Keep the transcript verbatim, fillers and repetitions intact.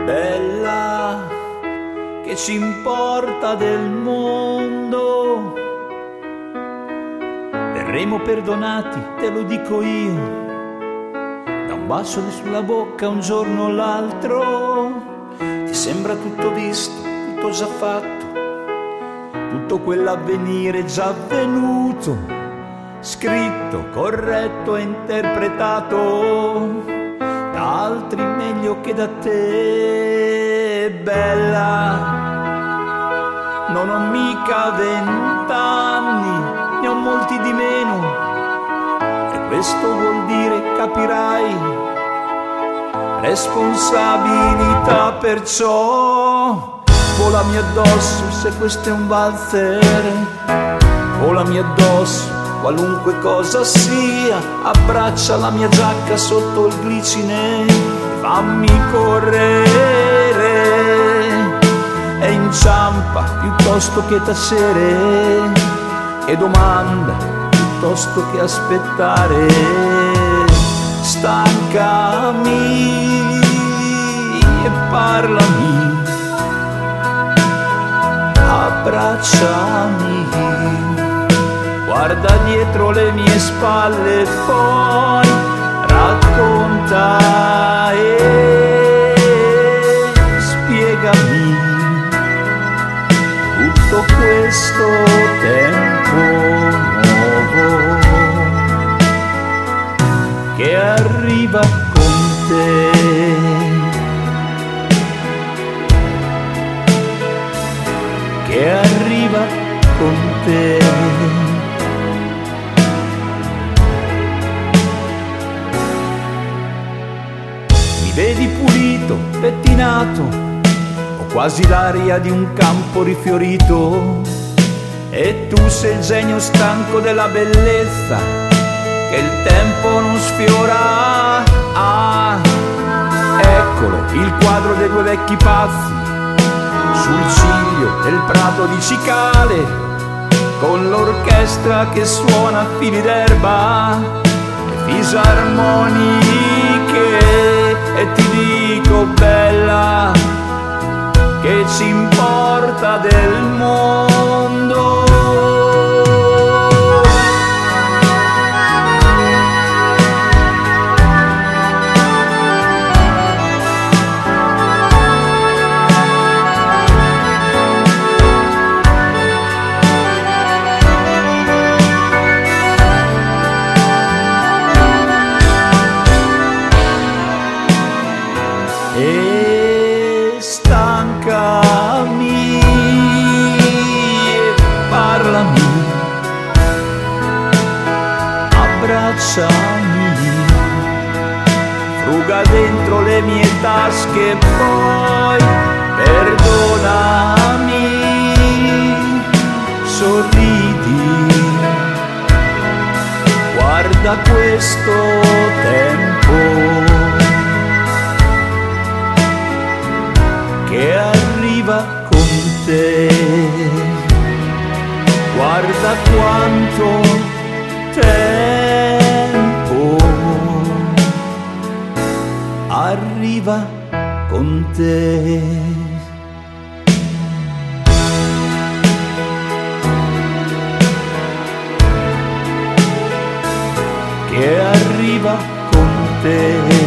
Bella, che ci importa del mondo? Verremo perdonati, te lo dico io, da un bacio sulla bocca un giorno o l'altro. Ti sembra tutto visto, tutto già fatto, tutto quell'avvenire già avvenuto, scritto, corretto e interpretato da altri meglio che da te. Bella, non ho mica vent'anni, ne ho molti di meno, e questo vuol dire, capirai, responsabilità. Perciò volami addosso se questo è un valzer, volami addosso qualunque cosa sia, abbraccia la mia giacca sotto il glicine, fammi correre e inciampa piuttosto che tacere, e domanda piuttosto che aspettare. Stancami e parlami, abbracciami, guarda dietro le mie spalle e poi racconta e spiegami tutto questo tempo nuovo che arriva con te, che arriva con te. Mi vedi pulito, pettinato, ho quasi l'aria di un campo rifiorito, e tu sei il genio stanco della bellezza che il tempo non sfiora. Ah, eccolo il quadro dei due vecchi pazzi sul ciglio del prato di cicale, con l'orchestra che suona fili d'erba e fisarmoniche. E ti dico, bella, che ci importa del mondo? E stancami e parlami, abbracciami, fruga dentro le mie tasche e poi perdonami, sorridi, guarda questo tempo che arriva con te, guarda quanto tempo arriva con te, che arriva con te.